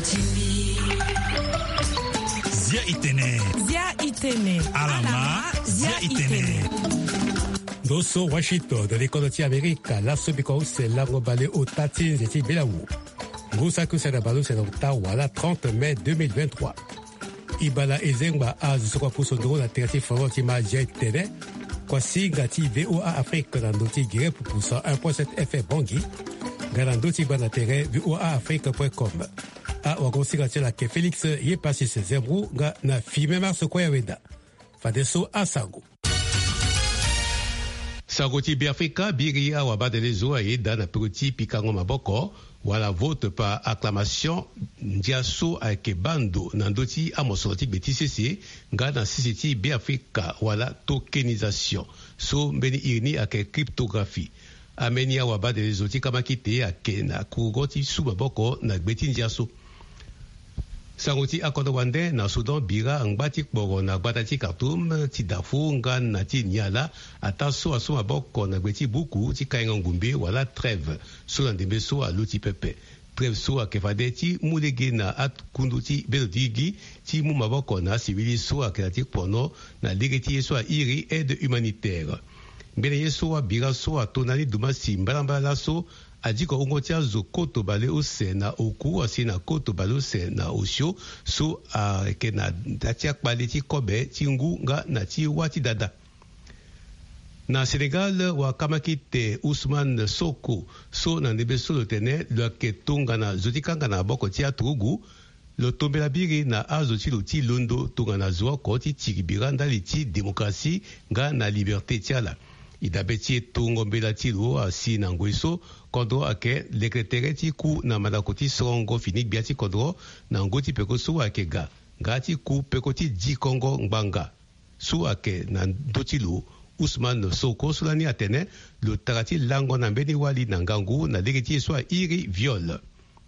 Zia Itene. Alama Zia Itene. Dosso Washington de l'école d'Amérique, la Sobiko c'est l'arbre balé au Tati Zeti Belaou. Gosaku Sadabalo c'est l'Ottawa, la 30 mai 2023. Ibala Ezengba a Zisokwa Pusondro, la terre Favotima Zia Itene. Kwasi Gati VOA Afrique dans Doti Guerre pour poussa 1.7 FM Bangui. Garandoti Banatere VOA Afrique.com. A Wagosi Gatela ke Félix yé passé ses zébrou na filmé mars Koyaweda. Fadeso Asango. Sagoti Biafrika Biria Wabadelezo Aida na Peruti Pikango Maboko. Wala vote par acclamation Ndiaso Akebando Nandoti Amosoroti BTCC Gana CCT Biafrika Wala tokenisation So Beni Irni Ake cryptographie Amenia Wabade Zoti Kamakite Ake na Kurugoti Subaboko na Beti Ndiaso Sangoti Akodo Wande na Sudan Bira Ngbatik Boro na Gbatati Khartoum Tidafu Ngan na Tinyala Ataso Asuma Boko na Beti Buku Tikaingangumbi Wala trêve Solandembe So a Luti Pepe Trêve So a Kefadeti Mulege na At Kunduti Belodigi Ti Mumaboko na Civili So a Kreatik Pono na Ligeti So a Iri aide humanitaire Beneye So a Bira So a Tonali Dumasi Mbalambala So Adiko Ungotia zo koto bale ose na oku asi na koto bale ose na osio so a ke na datiak bale ti kobe ti ngu nga na ti wati dada. Na Senegal wa kamakite Ousmane Soko so na ndebe so lo tene lo ke tonga na zotikanga na boko ti aturugu lo tombela biri na azo ti lo ti londo tonga na zwa ko ti tiribira ndali ti demokrasi nga na liberté ti ala. Idabeti tungo mbela tilo asi na ngweso kodro ake lekretere ti ku na madakoti songo finik biati kodro na ngoti peko su ake gati ku peko ti di kongo ngbanga su ake na dotilo Ousmane Soko sulani atene lo tarati lango na mbeni wali na ngangu na legeti so iri viol.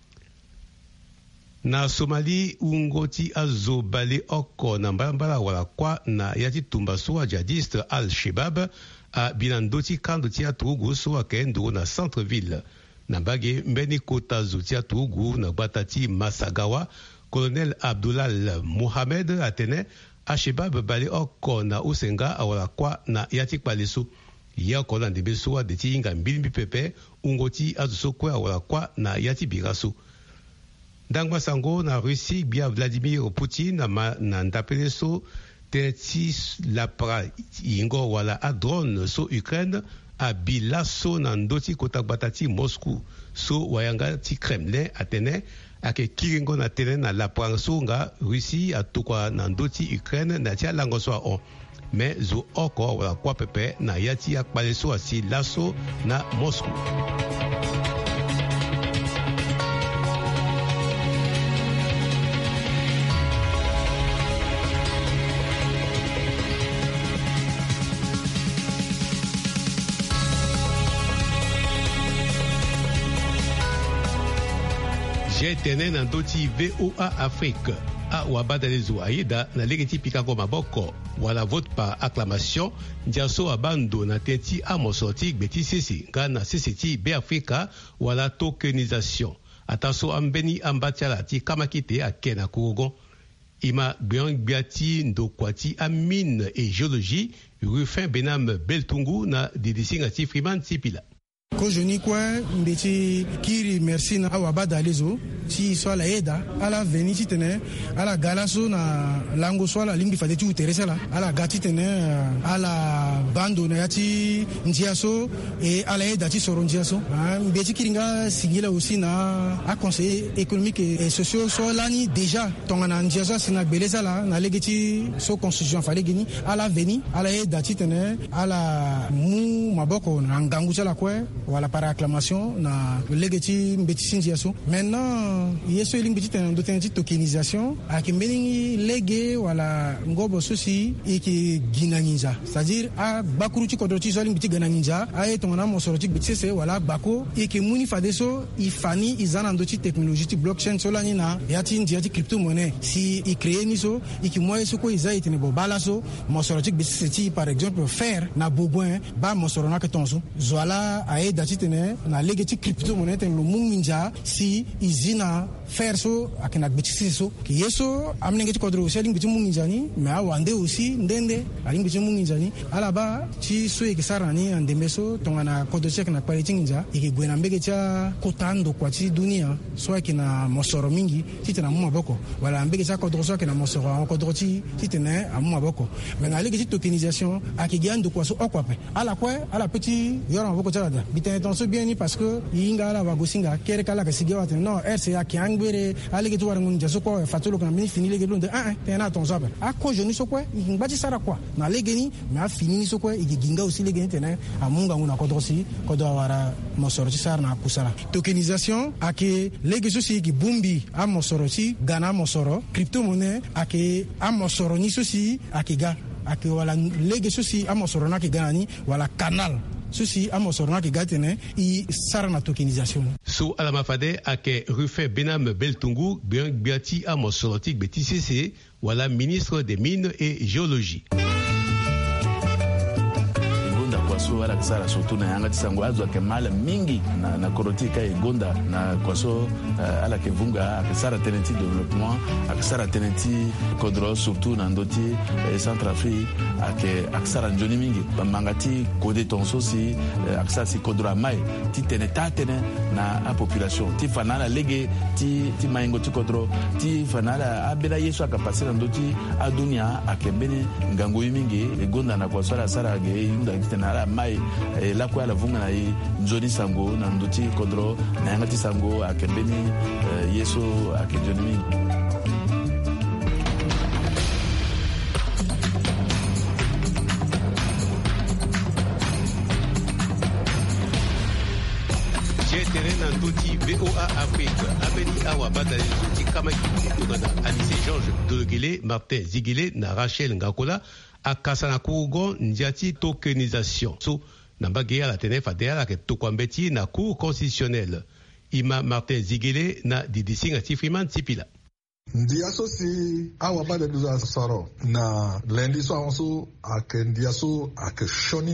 Na Somali ungoti azo bale oko na mbala wala kwa na yati tumba so jihadiste Al-Shabaab a binandoti kando tia tugu so akendo na centre-ville. Na bage mbeni kota zo tia tugu na batati Masagawa, colonel Abdullah Mohamed atene Al-Shabaab bale oko na usenga awala kwa na yati paleso. Ya kola ndebe so adeti inga mbilimbi pepe ungoti azo so kwa awala kwa na yati biraso. Dangwa sango na Russie bia Vladimir Poutine na ndapele so tenti la pra ingo wala a drone so Ukraine a bilaso na ndoti kota batati Moscou so wayanga ti Kremlin atene ake kiringo na tene na la pranso nga Russie atukwa na ndoti Ukraine na tia lango so on mais zo oko wala kwa pepe na yati akpale so asi laso na Moscou. J'ai tenu dans doti VOA Afrique a wabadalezo aida na legeti Pikango Maboko wala vote par acclamation ndiaso abando na tenti amosoti beti sisi ngana CCT Biafrika wala tokenisation ataso ambeni ambatiala ti kamakite akena kurogon ima biati ndokwati amine et géologie Rufin Benam Beltungu na didisinga ti Freeman Tipila. Ko joni kwa mbeti kiri merci na awabada lezo si swala eda ala veni titene ala galaso na lango swala limbi fadeti uteresela ala gati tene ala bando na yati ndiaso e ala eda ti soro ndiaso mbeti kiringa sigila aussi na a conseiller économique et social so lani déjà tongana ndiaso sina beleza la na legeti so constitution fale gini ala veni ala eda titene ala mu maboko na ngangu chala kwa wala par acclamation na legeti mbeti sindiaso. Maintenant yeso eling petit en tokenisation ak mbeni lege wala ngobo sosi iki ginanginja, c'est-à-dire a bakuruti kodoti so eling petit gananginja ay tongana mo soroti biti se wala bako iki muni fadeso ifani izana ndoti technologie ti blockchain so lani na yati ndiati crypto monnaie si i créer ni so iki moye so ko iza itene bo balaso mo soroti biti se ti par exemple faire na bogouin ba mo sorona ke tonso zoala ay dati tene na legeti crypto monnaie ten lo munginja si izina na faire so akina betisi so ki yeso amnenge ti kodro aussi alingi ti munginjani mais awande aussi ndende alingi ti munginjani alaba ti so yeke sara ni andembe so tongana kodro ti akina kpale ti nginja yeke gue na mbege ti akotando kua ti dunia so ayekina mosoro mingi ti tene amu maboko wala mbege ti akodro so ayekina mosoro akodro ti tene amu maboko me na lege ti tokenisation ayeke gi ando kua so oko ape ala kue ala peut ti yoro maboko ti ala da bitene ton so bien ni parce que yinga ala wagosinga kere kala ka sige watene non rc ayeke angbere alege ti wara ngun nja so kue fatolo kana mini fini lege londe tene aton so ape akojo ni so kue yeke ngba ti sara kua na lege ni me afini ni so kue yeke ginga aussi lege ni tene amunga ngun akodro si kodro awara mosoro ti sara na akusala tokenisation ayeke lege so si yeke bungbi amosoro ti ga na amosoro cryptomonnaie ayeke amosoro ni so si ayeke ga ayeke wala lege so si amosoro na ayeke ga na ni wala canal susi amosoro na ayeke ga tene i sara na tokenisation so ala mafade ayeke rufe benam beltungu gbia ti amosoro ti gbe ti sese wala ministre des mines et géologie. kwaso ala kisara surtout na yanga tisango azwa ke mala mingi na koroti ka egonda na kwaso ala ke vunga akisara tenenti développement akisara tenenti kodro surtout na ndoti Centrafrique akisara njoni mingi mangati kode tonso si akisara si kodro mai ti tene na a population ti fanala lege ti maingo ti kodro ti fanala abela yeso akapasira ndoti adunia akembeni ngango mingi egonda na kwaso ala sara ge yunda tena mai la kwa la vunga na nzoni sango na ndoti kodro na yanga ti sango akembeni yeso akenjoni mingi. na ndoti VOA Afrique abeli awa badale zoti kama kitugana Anise Georges Dologele Martin Zigele na Rachel Ngakola akasa na kugo ndiati tokenisation so na mbage ala tene fadea la ke tokwambeti na cour constitutionnelle ima Martin Zigele na didisinga tifriman tipila ndia so si awa ba de duza soro na lendi so anso ake ndia so ake shoni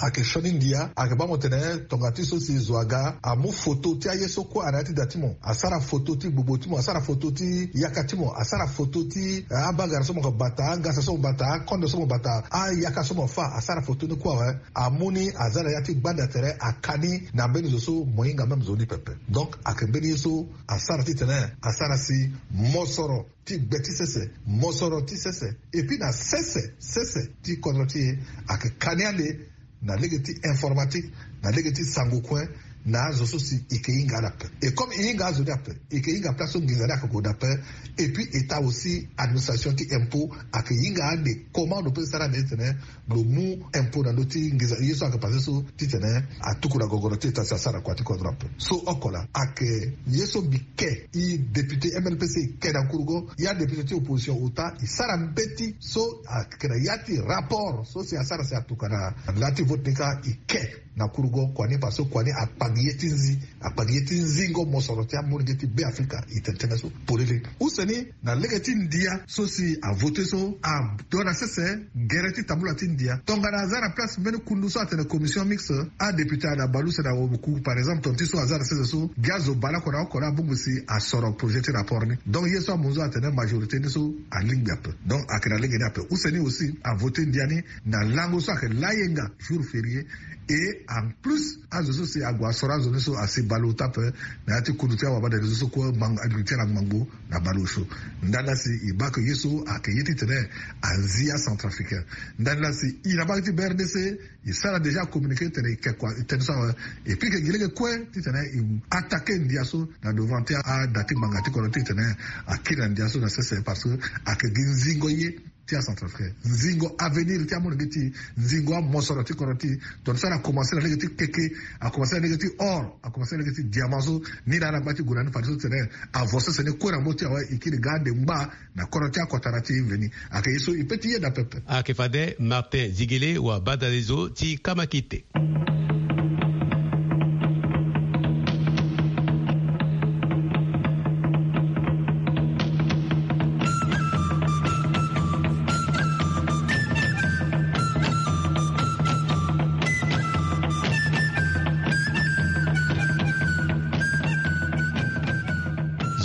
ndia ake ba motene tongati so si zwaga amu photo ti ayeso ko arati datimo asara photo ti bobotimo asara photo ti yakatimo asara photo ti abagar so mo bata ngasa so bata kondo so mo bata yaka so mo fa asara photo ni kwa amuni azara yati banda tere akani na beni so moyinga même zoni pepe donc ake beni so asara ti tene asara si mosoro ti gbeti sese mosoro ti sese et puis na sese ti konoti ake kaniale na legeti informatique na legeti sangokwen na zo so si ike inga dape et comme inga zo dape ike inga place ngizana ko dape et puis état aussi administration ti impôt ake inga de comment on peut ça maintenant le mot impôt dans l'outil ngizana yeso ake passer so ti tene atukura gogorote ta sara kwati ko drape so okola ake yeso bike i député MLPC ke dans Kurgo ya député ti opposition uta i sara mbeti so akena yati rapport so si asara se atukana lati vote nika ike na Kurgo kwani paso kwani apagiyeti nzingo mosoroti amurgeti be Afrika itentena so polele useni na legeti ndia so si a voter so a dona sese gereti tabula tindia tonga na zara place mene kundu so atene commission mixte a député na balusa na obuku par exemple tonti so azara sese so gazo bala kona kona bungusi a soro projet rapport ni donc yeso amuzo atene majorité ni so a lingbi ape donc akena lingeni ape useni aussi a voter ndia ni na lango so ake layenga jour férié et en plus azo si agwa sora zo so asi balo tape na ati kudutia wa bada zo ko agriculture na mambo na balo sho ndala si ibako yeso akeyiti tene Asia centrafricaine ndala si ina ba ti BRDC il sera déjà communiqué tene kwa tene ça et puis que gilege kwe ti tene attaquer ndiaso na devant a dati mangati ko tene akira ndiaso na sese parce que akeginzingo ye tia Centrafrique nzingo avenir tia mo ngeti nzingo a mosoro ti koroti ton ça a commencé à ngeti keke a commencé à ngeti or a commencé à ngeti diamant ni na bati gurani fa so tene avancer ce ne ko na moti awa ikiri gande mba na koroti akotarati veni akayeso ipeti ye da pepe akefade Martin Zigele wa badalezo ti kamakite.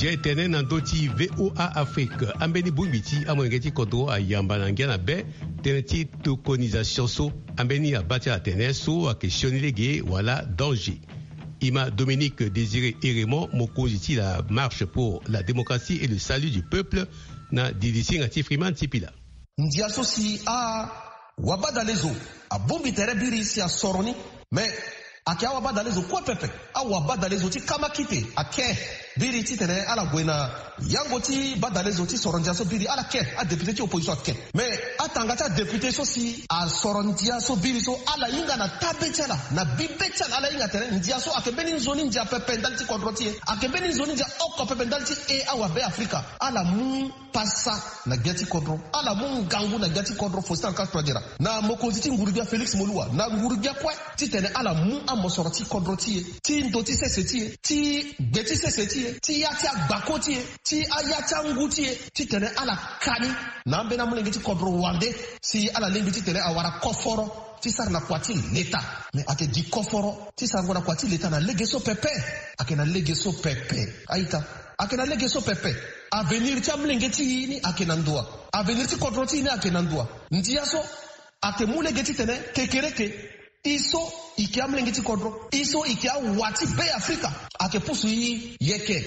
J'ai tenu dans doti VOA Afrique. Ambeni bumbiti amwengeti kodro a yamba nangiana be teneti tokonisation so ambeni a bâti a teneso a questionner les wala danger. Ima Dominique Désiré et Raymond Mokoziti la marche pour la démocratie et le salut du peuple na DDC ngati Freeman Tipila. Ndiaso si a wabada lezo a bombi terebiri si a soroni mais ake awa bada lezo kwa pepe awa bada lezo ti kama kite ake biri ti tene ala gwena yango ti bada lezo ti sorondia so biri ala ke a député ti opposition ake mais atanga ta député so si a sorondia so biri so ala inga na tabetala na bibetala ala inga tene ndia so ake beni zoni ndia pepe ndalti kontroti ake beni zoni ndia oko pepe ndalti e awa be Afrika ala mu pasa na gati kontro ala mu ngangu na gati kontro Faustin Kaspadira na Mokoziti ngurubia Félix Moluwa na ngurubia kwa ti tene ala mu amosoroti kontroti ti ndoti seseti ti beti seseti ti yati agbakoti ti ayati anguti ti tene ala kani na mbena mulenge ti kontro wande si ala lengi ti tene awara koforo ti sar na kwati leta mais ake di koforo ti sar na kwati leta na legeso pepe ake na legeso pepe aita ake na legeso pepe avenir ti amulenge ti ni ake na ndua avenir ti kontro ti ni ake na ndua ndiaso ake mulenge ti tene kekereke iso iki amlengeti kodro iso iki wati be Afrika ake pusu yi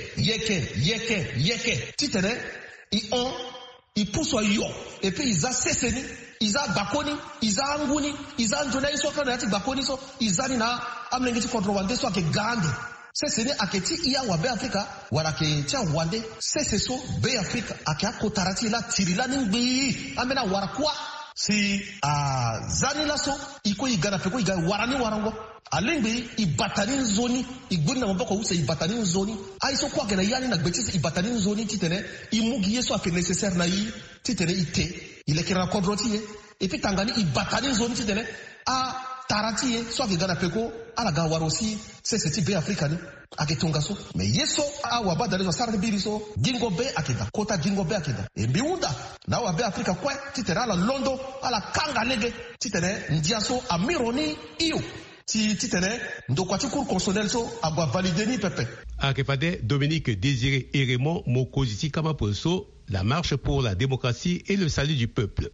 yeke titene i pusu yo et puis iza seseni iza bakoni iza anguni iza njona iso kana yati bakoni so izani na amlengeti kodro wande so ake gande seseni ake ti iya wa be Afrika wala ke cha wande seseso be Afrika ake akotarati la tirila ningbi amena warakwa si zani laso iko igana peko iga warani warango alengbe ibatani zoni igbona mboko use ibatani zoni aiso kwa gena yani na gbetisi ibatani zoni titene imugi yeso ake nécessaire na yi titene ite ilekira kodroti et puis tangani ibatani zoni titene a tarati so ake gana peko ala ga warosi seseti be Afrika ni ake tongaso me yeso awa bada lezo sarde biriso gingo be akeda kota gingo be akeda e biunda na wa be Afrika kwa titera la londo ala kanga lege titene ndiaso amironi iyo titene ndokwati cour constitutionnel so agwa valider ni pepe Akepade Dominique Désiré et Raymond Mokoziti Kamaposo, la marche pour la démocratie et le salut du peuple.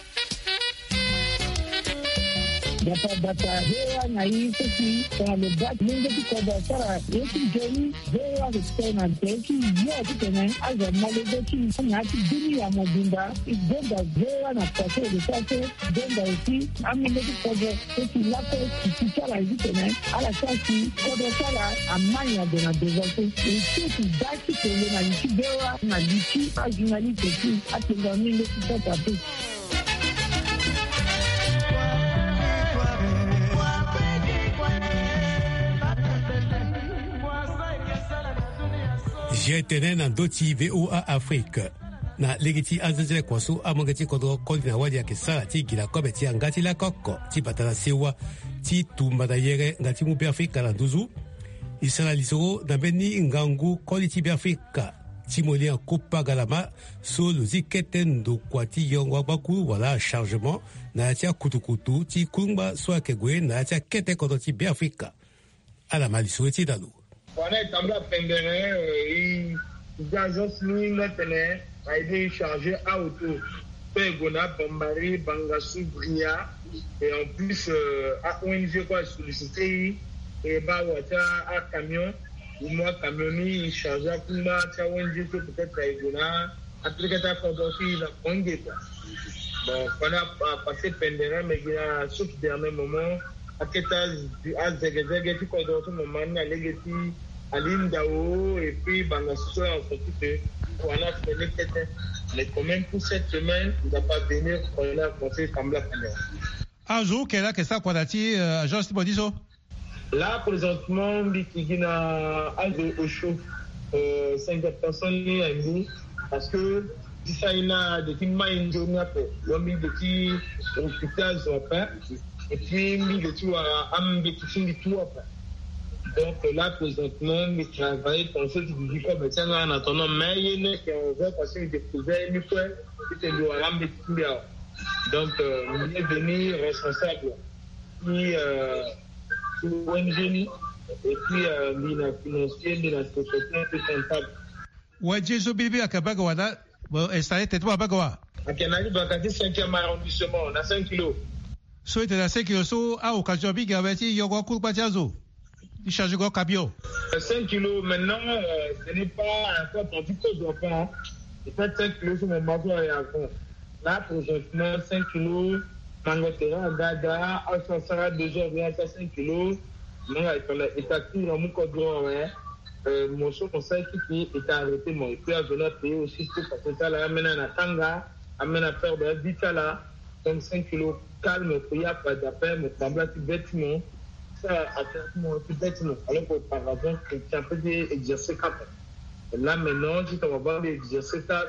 Data hewa na hii sisi kwa lebat mungu kwa sara yetu jeni hewa kutena teki yote tena aza malezi na hati dini ya mobimba igonga hewa na kwa sasa sasa gonga usi amilezi kwa sisi lako kisara hivi tena ala sasa kwa sara amanya dona dezote sisi basi kwa na nchi hewa na nchi ajinali teki atenga mingi kwa tu. J'ai tenu dans doti VOA Afrique. Na legiti anzele kwaso amangati kodro kodi na wadi ya kisara ti gila kobe ti angati la koko ti batala sewa ti tumba yere ngati mu Afrika na nduzu isala lisoro na beni ngangu kodi ti Afrika ti moli en kupa galama so lo ziketen do kwati yongwa baku wala chargement na tia kutukutu ti kumba so akegwe na tia kete kodro ti Afrika ala malisoro ti dalu. On est en train de l'agence tene a été chargée à auto. Pegona, Bambari, Bangassou, Bria, et en plus, à ONG quoi sollicité, et bah, à camion, ou moi, camionni, chargé à Puma, à ONG, peut-être à Egona, à Tricata, Fondorfi, la Congé. Bon, on a passé Pendera, mais il y a ce dernier moment. Aketa azegezege ti kodo to momani alegeti alindao et puis bangasso en fait on a fait les têtes mais quand même pour cette semaine il va pas venir on a conseil comme la première azo kela que ça kwadati agence bodiso là présentement bitigina azo au chaud 50 personnes ni parce que si ça il a des qui mind journée après l'homme de qui hôpital sont pas et puis le tout à ambitieux tout après donc là présentement il travaille pour ceux qui disent comme ça en attendant mais il est qu'on va passer découvrir une fois c'était le ambitieux donc il est venu responsable puis ONG et puis il a financier de la société comptable Wajezo bibi akabaga wana installé tête ba bagawa. Akenali bakati 5e arrondissement na 5 kg. So était à 5 kg so a occasion biga beti yogo kulpa jazo. Il charge go camion. 5 kg maintenant ce n'est pas encore produit que je prends. C'est 5 kg sur mon bateau et à fond. Là présentement 5 kg mangotera dada ça sera 2 heures bien ça 5 kg. Moi il est actif dans mon codron hein. Mon chef conseil qui est arrêté mon il peut venir payer aussi tout parce que ça là amène à tanga amène à faire de vite là donc 5 kg calme il y a pas d'appel me semble petit bêtement ça à mon petit bêtement alors que par exemple c'est un peu d'exercer cap là maintenant si on va exercer ça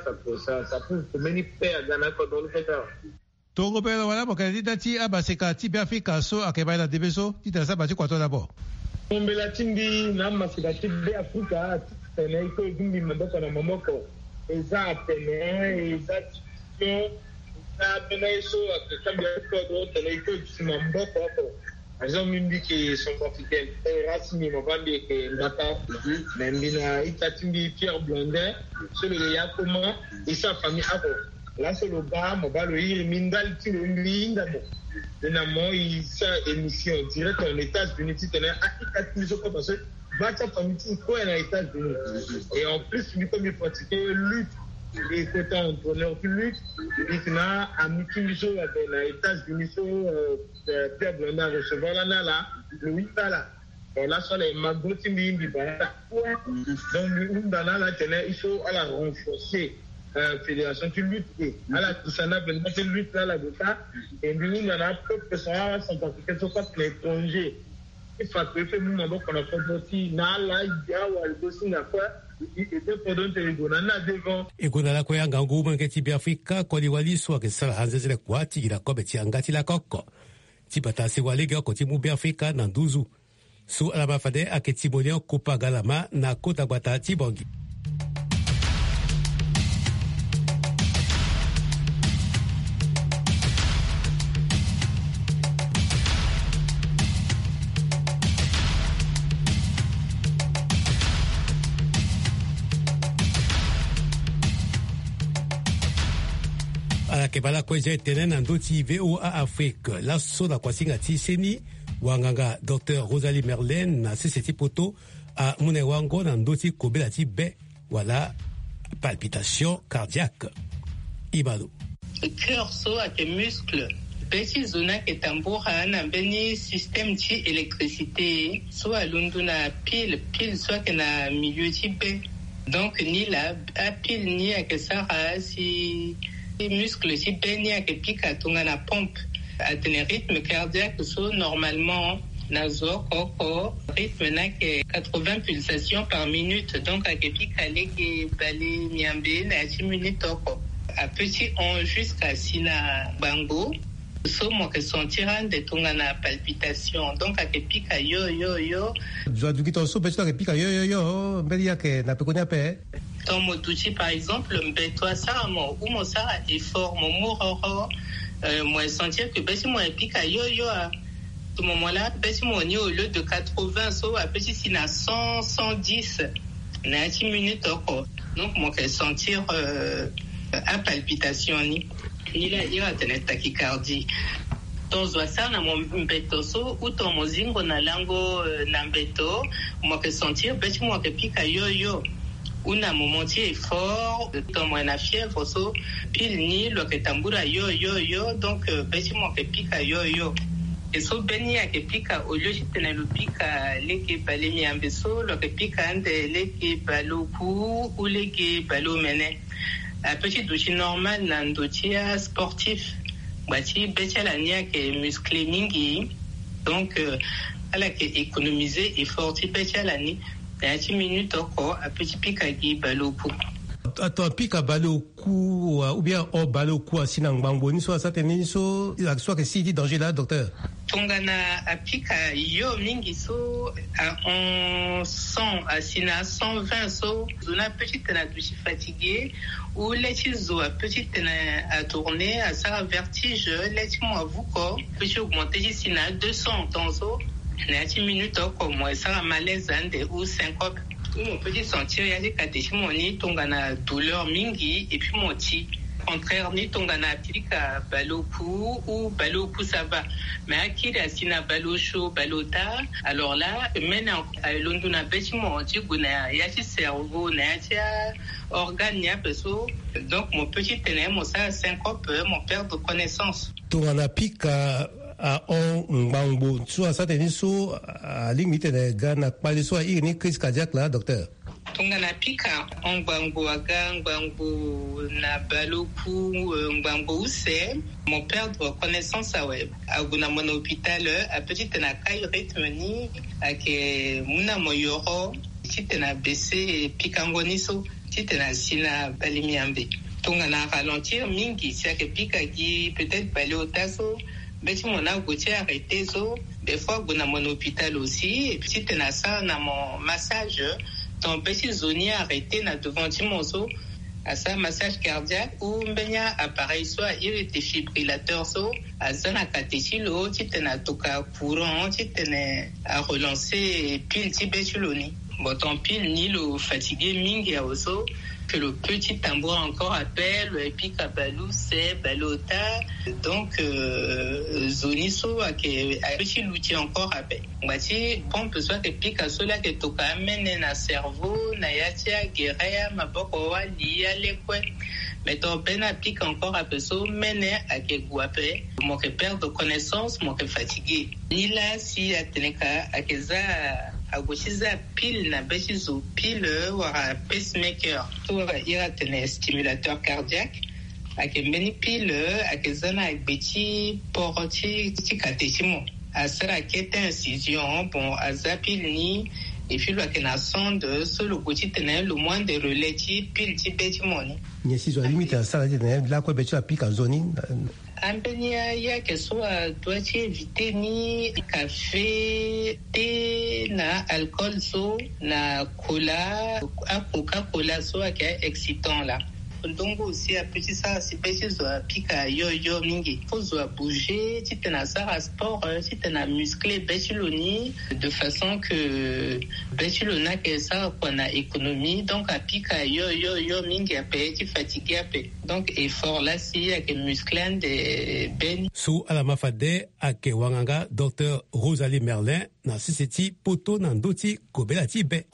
peut mener paix à Ghana dans le fait Tongo pela wala mokali dati abaseka ti Afrika so akebala debeso ti tasa ba ti kwato d'abord. Ombela tindi na masika ti Afrika tene ko gumbi maboko na momoko eza tene eza tio na tene so akambia ko do tene ko simamboko ko azo mimbi ke son africain rasmi mobambi ke ndata membina itatimbi Pierre Blondin sur le yakoma et sa famille ako là c'est le gars mobalo il mindal ti le linda mo na mo isa émission direct en États-Unis tu tenais à plus quoi parce que va ta famille quoi en États-Unis et en plus lui comme il pratiquait lutte et côté entraîneur qui lutte il na ami so avec les États-Unis so Pierre Blondin recevoir là le 8 là et là sur les magoti ndi ba donc lui dans là tenait il faut à la renforcer fédération qui lutte à la Kusana Benma qui lutte là la bota et nous on a peu que ça sont africains sont pas l'étranger il faut que fait nous on a fait aussi na là ya wa le dossier quoi et de pendant que na devant e kuna la ko yanga nguma ngeti bi Afrika ko liwali so ke sala hanzele kwa ti la ko beti angati la kokko ti bata se wale ga ko ti mu bi Afrika na nduzu so ala mafade aketi bolio kopa galama na kota bata ti bongi. Kebala kweje tenen andoti VOA Afrique la soda kwa singa ti seni wanganga Dr Rosalie Merlin na seseti poto a mune wango na ndoti kobela ti be wala palpitation cardiaque ibalo cœur so a ke muscle petit zona ke tambura na beni système ti électricité so alundu na pile so ke na milieu ti be donc ni la a pile ni a ke sara si les muscles si baignent que pique à ton la pompe à tenir rythme cardiaque so normalement nazo koko rythme na que 80 pulsations par minute donc à que pique à lege balé niambe na 10 minutes à petit on jusqu'à sina bango so mo que sentir de ton na palpitation donc à que pique à yo je du kito so petit à que pique à yo belia que na pe konya pe dans mon outil par exemple toi ça mon ou mon ça effort mon mororo moi sentir que ben si moi pique à yo à ce moment là ben si mon au lieu de 80 so à petit si na 100 110 na 10 minutes encore donc moi que sentir à palpitation ni là il y a une tachycardie ton ça na mon mbeto so ou ton mozingo na lango na mbeto moi que sentir ben si moi que pique à yo una momenti effort dans moi na fièvre so pile ni lo que tambura yo donc petit mo que pica yo et so beni a que pica au lieu de tenir le pica les que balé mi ambeso lo que pica ande les que balo ku ou les que balo mene a petit douche normal nandotia sportif bati beti la nia que musclé mingi donc à la que économiser effort ti beti la ni 10 minutes encore à petit pic à qui baloku attends pic à baloku ou bien au baloku à sinangbango ni soit ça tenir so soit que si dit danger là docteur tongana à pic à yo mingi so on 100 à sina 120 so zona petite na douche fatigué ou les zo à petite à tourner à ça vertige laisse-moi vous quoi peut augmenter sina 200 dans so 10 minutes comme moi ça malaise ou syncope mon petit sentir, il y a des catéchimoni, tongana douleur mingi, et puis mon ti. Contraire, ni tongana pilika baloku ou baloku ça va. Mais à qui la sina balo chaud, balota, alors là, maintenant, l'onduna bêti mon ti guna, il y a des cerveaux, il y a des organes, il y a donc mon petit ténèbre, mon ça syncope, mon père de connaissance. Tongana pika a on mbangbo, soit ça tenait sous à limite de gana, pas de soi, il y a une crise cardiaque là, docteur. Tongana pika ngbango aga ngbango na baloku ngbango use mon père de reconnaissance awe aguna mon hôpital a petite na kai rythme ni ake muna moyoro titena bese pikangoniso titena sina balimiambe tongana ralentir mingi c'est que pika qui peut-être balé au tasso mais si mon a goûté arrêté so des fois guna mon hôpital aussi et puis titena ça na mon massage ton petit zoni arrêté na devant Timoso à ça massage cardiaque ou mbenya appareil soit il était défibrillateur so à ça na catéchilo titena toka courant titena à relancer pile tibetuloni bon ton pile ni le fatigué mingi a oso que le petit tambour encore appelle et puis kabalou c'est balota donc zoniso a petit l'outil encore appelle bati bon besoin que pika sola que toka amene na cerveau na yatia guerre maboko wali alekwe mais ton ben applique encore à peso mene à que guape mon père de connaissance mon fatigué ni là si ateneka a keza agoshiza pile na beshizo pile wara pacemaker to ira tene stimulateur cardiaque akembeni pile akezana beti poroti tikateshimo asara kete incision bon azapile ni et puis la kena sonde sur le côté tenait le moins de relais pile beti moni ni si zo limite asara tene la ko beti apika zoni Ambenia ya que soit doit éviter ni café, thé, na alcool so, na cola, à Coca-Cola so qui est excitant là. Donc aussi à petit ça c'est petit so pika yo mingi. Faut so bouger, si tu na ça sport, si tu na musclé betuloni de façon que betulona que ça qu'on a économie donc à pika yo mingi à petit fatigué à donc effort là si avec musclé de ben sous à la mafade à Kewanganga docteur Rosalie Merlin na CCT poto na ndoti kobelati be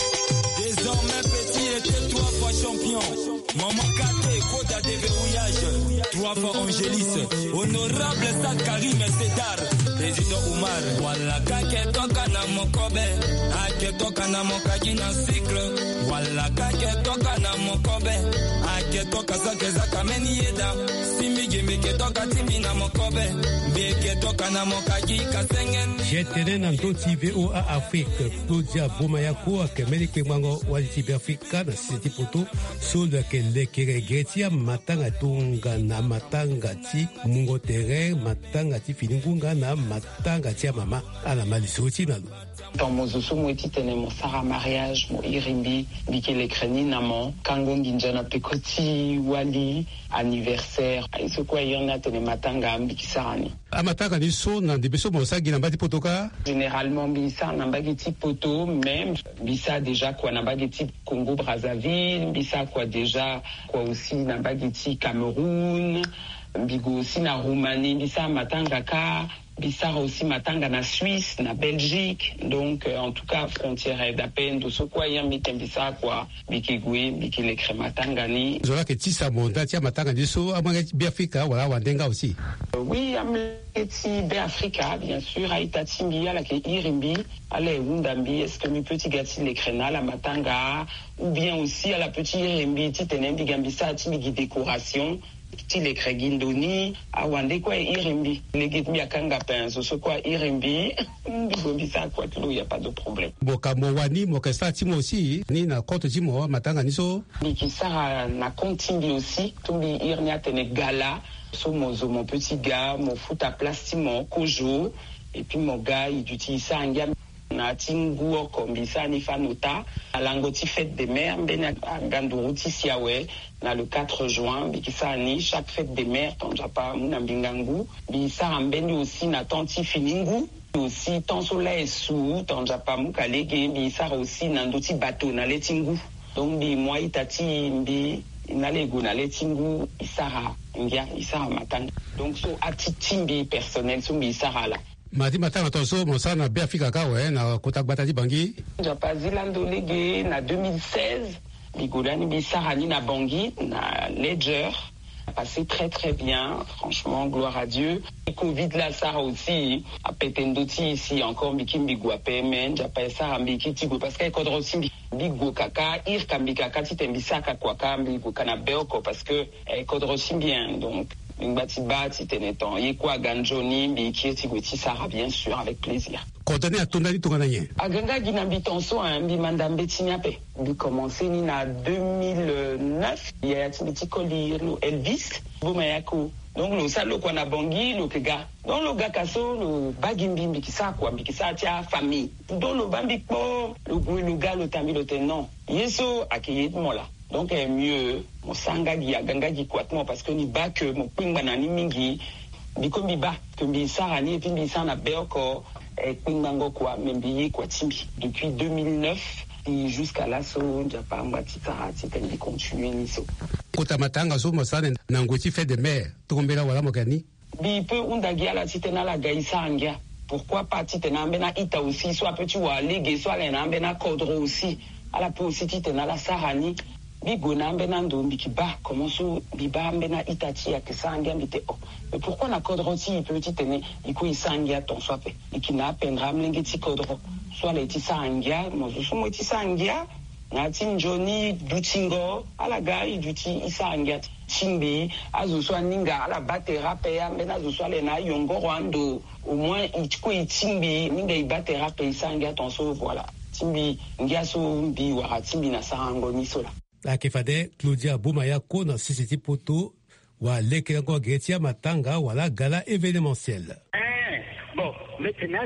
désormais petit était 3 fois champion. Maman Kate, Koda de verrouillage, 3 fois Angélis, honorable Stade Karim Sedar, président Oumar, Walla Kake toka na mokobe, Ake toka na mokaji na cycle, Walla Kake toka na mokobe, Ake toka sake zaka meni yeda, Simi Gimike toka timi na mokobe, Beke toka na mokaji kasengen. Jetene na ndoti VOA Afrique, Claudia Bomayako, Akemeli Kwemango, Walitibi Afrika, na City Poto, Solda Kele Keregetia, Matanga Tunga na Matanga Ti, Mungo Tere, Matanga Ti Finingunga na Matanga Tia Mama, à la Malisoti Nalu. Dans mon zoso moiti tene mon sara mariage mon irimbi bikele kreni namo kango nginjana pekoti wali anniversaire ce quoi y en a tene matanga mbikisarani amatanga ni so na debeso mo sa gina mbati potoka généralement bisa na mbageti poto même bisa déjà quoi na mbageti Congo Brazzaville bisa quoi déjà quoi aussi na mbageti Cameroun bigo aussi na Roumanie bisa matanga ka Bissar aussi matanga na Suisse, na Belgique, donc en tout cas frontière d'appel de ce quoi y a mitembisa quoi, bikigwe, bikile krematanga ni. Zola que tisa monda tia matanga diso amangeti biafrika wala wandenga aussi. Oui, amangeti biafrika bien sûr, aitati mbia la ke irimbi, ale undambi, est-ce que mi petit gati le krena la matanga ou bien aussi à la petit irimbi titenembi gambisa timi décoration. Tile kregindoni awande kwa irimbi legitmi akanga penso so kwa irimbi ngobisa kwa tulo y a pas de problème bokamo wani mokesa timo aussi ni na compte timo matanga niso bikisa na compte aussi tumbi irnia tene gala so mozo mon petit gars mon foot à place timo kojo et puis mon gars il utilise ça en na tinguo kombisa ni fanota alangoti fête des mères mbena ngandouruti siawe na le 4 juin bikisani chaque fête des mères ton japa muna mbingangu bisa mbeni aussi na tanti finingu aussi tant soleil sous tant japamu kalege bi sara aussi nandoti bateau na letingu donc bi moi itati bi nalego na letingu isara ngia isara matanga donc so atitimbi personnel so bi sara la mati matanga tonso mosana be Afrika kawe na kotagbata di bangi japazilando lege na 2016 bigolani bi sara ni na bangi na ledger passé très très bien, franchement, gloire à Dieu. Le Covid là, ça aussi, à Petendoti ici, encore Bikim Biguape, men, j'appelle ça Ambiki Tigo, parce qu'il y a aussi Bigo Kaka, Irkambikaka, Titembisaka, Kwaka, Bigo Kanabeoko, parce que il y a aussi bien, donc. Bati teneton yekwa ganjoni biki tigoti sara bien sûr avec plaisir. Contenu à tonali tokananye. Aganga ginabitonso bi mandambe tinyape. Bi commencé ni na 2009 il y a petit colir Elvis Bomayako. Donc le salo kwa na bangi le kega. Donc le gakaso le bagimbi bikisa kwa bikisa tia famille. Donc le bambi po le gars le tambi le tenant. Yeso akiyet mola. Donc mieux mon sangagi agangagi kwatmo parce que ni ba que mon pingana ni mingi bikomi ba que bi sarani et puis bi sana beoko pingango kwa membi kwa timbi depuis 2009 et jusqu'à là so japa matita titandi continuer niso kota matanga so mosane nangoti fait de mer tokombela wala mokani bi peu undagi ala titena la gaisanga pourquoi pas titena mbena ita aussi soit petit wa ligue soit la mbena kodro aussi ala peu aussi titena la sarani Bigona mbena ndombi kiba comment so biba mbena itati ya kesangia mbite oh mais pourquoi na kodroti petit tene iko isangia ton swape ikina pendra mlengeti kodro soit le tisangia mozo somo tisangia na tinjoni dutingo ala gai duti isangia chimbi azo so ninga ala batera pe ya mbena zo so le na yongo rwando au moins iko itimbi ninga ibatera pe isangia ton so voilà timbi ngiaso mbi wa timbi na sango nisola la kefade Claudia Bomayako na Sisiti Poto wa lekelango Gretia Matanga wala gala événementiel. Bon, maintenant,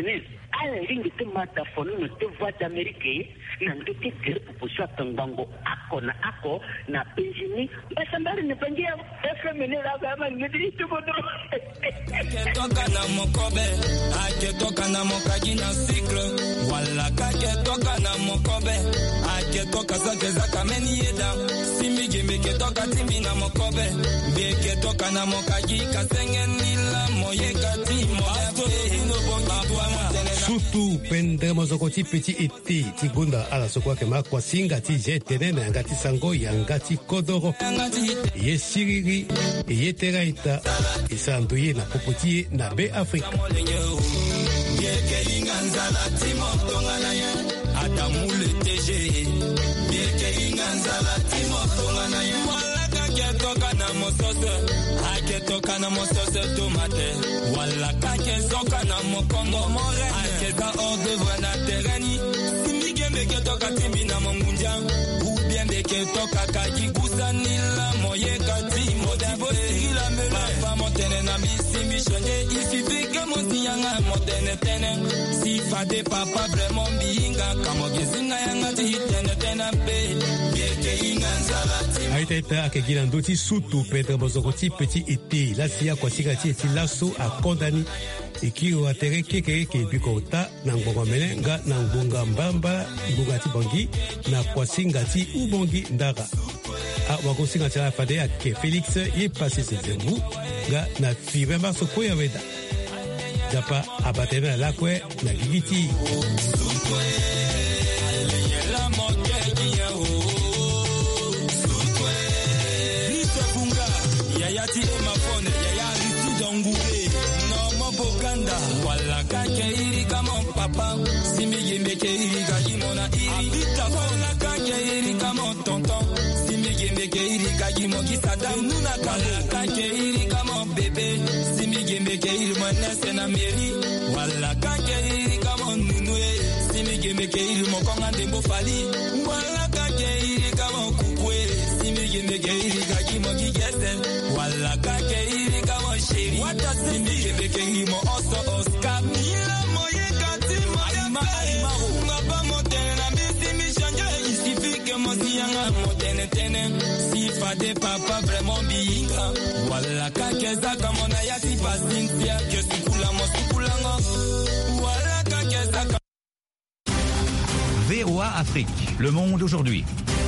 à la ligne de Matafone, nous devons voir d'Amérique, nous devons dire pour pousser à Tangango, Ako, na Benjini, mais ça m'a ne pas dire, FMN, la gamme, nous dit tout le monde. Toka na mokobe, ake toka na mokaji na cycle, wala kake toka na mokobe, ake toka zake za kameni yeda, simigi meke toka timbi na mokobe, beke toka na mokaji kasenge nila moye kati Surtout pendre mozokoti petit iti tigunda ala sokwa kema kwa singa ti jetene na ngati sango ya ngati kodoro ye siriri ye teraita isanduye na popoti na be Afrika toka na mosose ake toka na mosose tomate wala kake soka na mokongo more ake ta hors d'œuvre na terreni simige mbeke toka timbi na mongunja ou bien mbeke toka kaji kusanila moye kati motivo la mele pa motene na misimi chanje isifike mosi yanga motene tene si fade papa vraiment biinga kamo gizinga yanga tene tene pe beke inganzala Aitaita akegila ndoti sutu Pedro Bozokoti petit iti lasia kwa sigati eti laso a kondani ikiro atere keke ke bikota na ngongo melenga na ngonga mbamba ngongati bangi na kwa singati ubongi ndaga a wakosinga tala fade ake Felix ye passé ses zembu ga na fibre marso koya weda japa abatena la kwe na gigiti Yayati emafone yayari tudongure no boganda wala kake iri kama papa simigi mbeke iri kajimona iri wala kake iri kama tonton simigi mbeke iri kajimo kisada nuna kala kake iri kama bebe simigi mbeke iri mwanese na meri wala kake iri kama nunue simigi mbeke iri mokonga ndembo fali wala kake iri kama kukwere simigi mbeke iri kajimo kigese wala kake iri kama sheri wata simbi beke himo oso Oscar mila moye kati ma ngaba motena misi mi chanje isifike mosi yanga motene tene si fade papa vraiment biinga wala kakeza kama na yati pasintia que sukula mosukulanga wala kakeza. VOA Afrique, le monde aujourd'hui.